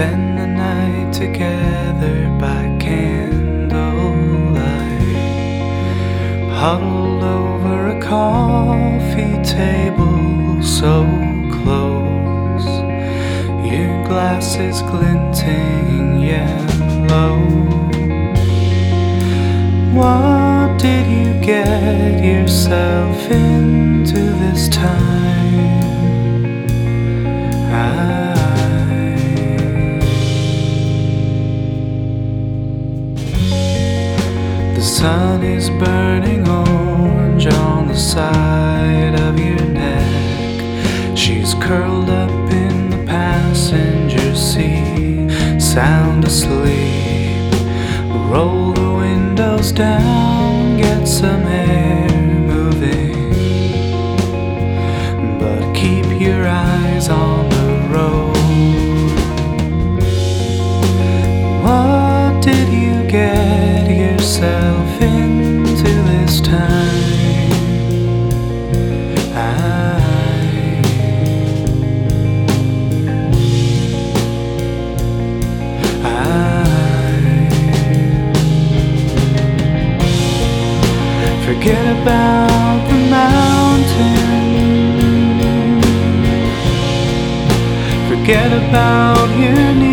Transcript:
spend the night together by candlelight, huddled over a coffee table so close, your glasses glinting yellow. What did you get yourself into this time? The sun is burning orange on the side of your neck. She's curled up in the passenger seat, sound asleep. Roll the windows down, get some air moving, but keep your eyes on the road. What did you get yourself into this time? Forget about the mountain, forget about your knees.